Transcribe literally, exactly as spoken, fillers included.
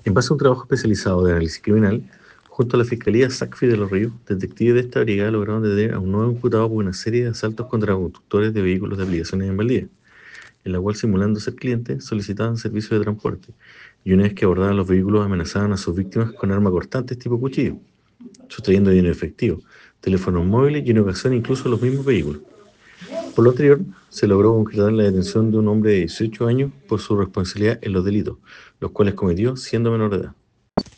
En base a un trabajo especializado de análisis criminal, junto a la Fiscalía SACFI de Los Ríos, detectives de esta brigada lograron detener a un nuevo imputado por una serie de asaltos contra conductores de vehículos de aplicaciones en Valdivia, en la cual, simulando ser clientes, solicitaban servicios de transporte, y una vez que abordaban los vehículos amenazaban a sus víctimas con armas cortantes tipo cuchillo, sustrayendo dinero efectivo, teléfonos móviles y en ocasiones incluso los mismos vehículos. Por lo anterior, se logró concretar la detención de un hombre de dieciocho años por su responsabilidad en los delitos, los cuales cometió siendo menor de edad.